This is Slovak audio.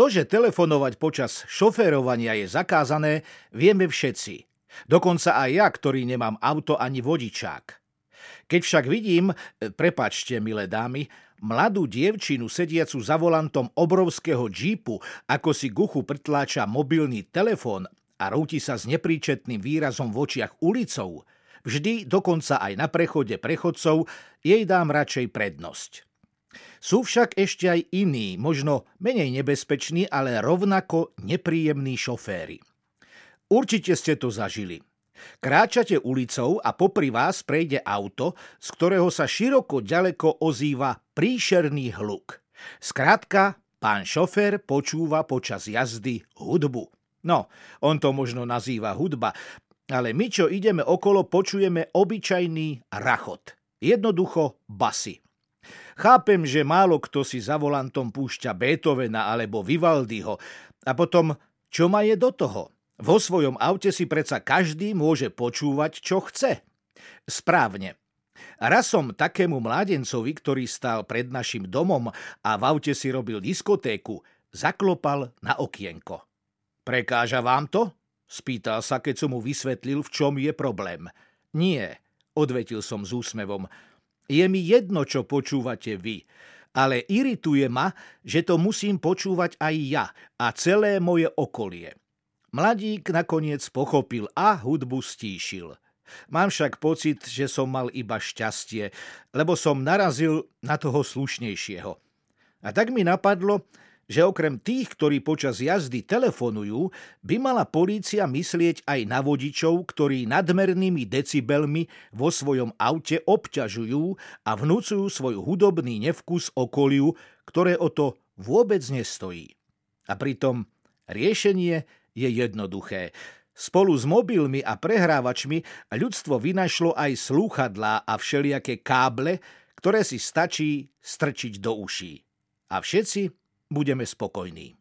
To, že telefonovať počas šoférovania je zakázané, vieme všetci. Dokonca aj ja, ktorý nemám auto ani vodičák. Keď však vidím, prepáčte, milé dámy, mladú dievčinu sediacu za volantom obrovského džípu, ako si k uchu pritláča mobilný telefón a rúti sa s nepríčetným výrazom v očiach ulicou, vždy, dokonca aj na prechode prechodcov, jej dám radšej prednosť. Sú však ešte aj iní, možno menej nebezpeční, ale rovnako nepríjemní šoféri. Určite ste to zažili. Kráčate ulicou a popri vás prejde auto, z ktorého sa široko ďaleko ozýva príšerný hluk. Skrátka, pán šofér počúva počas jazdy hudbu. No, on to možno nazýva hudba, ale my, čo ideme okolo, počujeme obyčajný rachot. Jednoducho basy. Chápem, že málo kto si za volantom púšťa Beethovena alebo Vivaldiho. A potom, čo ma je do toho? Vo svojom aute si predsa každý môže počúvať, čo chce. Správne. Raz som takému mládencovi, ktorý stál pred našim domom a v aute si robil diskotéku, zaklopal na okienko. Prekáža vám to? Spýtal sa, keď som mu vysvetlil, v čom je problém. Nie, odvetil som s úsmevom. Je mi jedno, čo počúvate vy, ale irituje ma, že to musím počúvať aj ja a celé moje okolie. Mladík nakoniec pochopil a hudbu stíšil. Mám však pocit, že som mal iba šťastie, lebo som narazil na toho slušnejšieho. A tak mi napadlo, že okrem tých, ktorí počas jazdy telefonujú, by mala polícia myslieť aj na vodičov, ktorí nadmernými decibelmi vo svojom aute obťažujú a vnúcujú svoj hudobný nevkus okoliu, ktoré o to vôbec nestojí. A pritom riešenie je jednoduché. Spolu s mobilmi a prehrávačmi ľudstvo vynašlo aj slúchadlá a všelijaké káble, ktoré si stačí strčiť do uší. A všetci budeme spokojní.